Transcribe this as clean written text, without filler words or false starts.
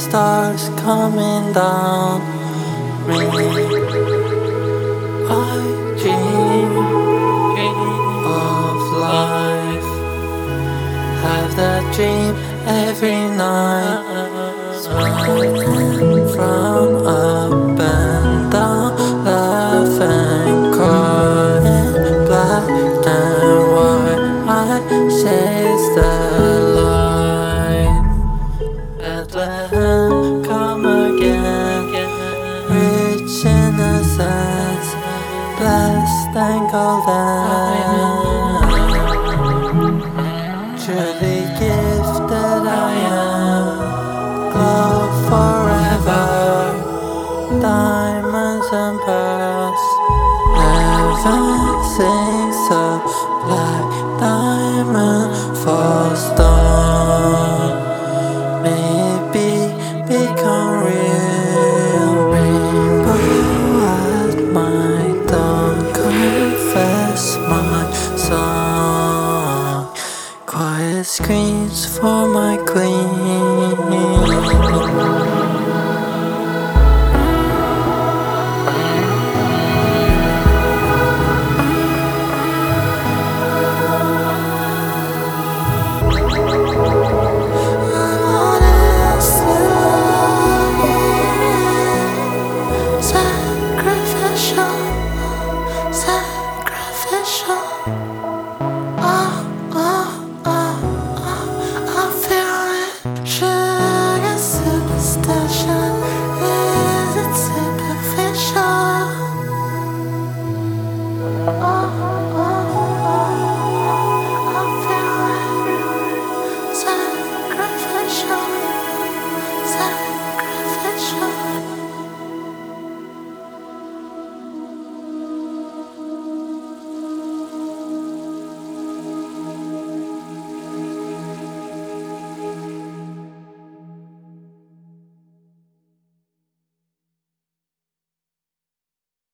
stars coming down me. I dream of life, have that dream every night, smiling from up and down, laugh and cry, black and white. I chase the light. Bethlehem, come again, rich innocence, blessed and golden. Truly gifted I am, glow forever, diamonds and pearls. Heaven sings so, black diamond falls down. Maybe become real. Rainbow at my dawn, confess my song. Quiet screams for my queen.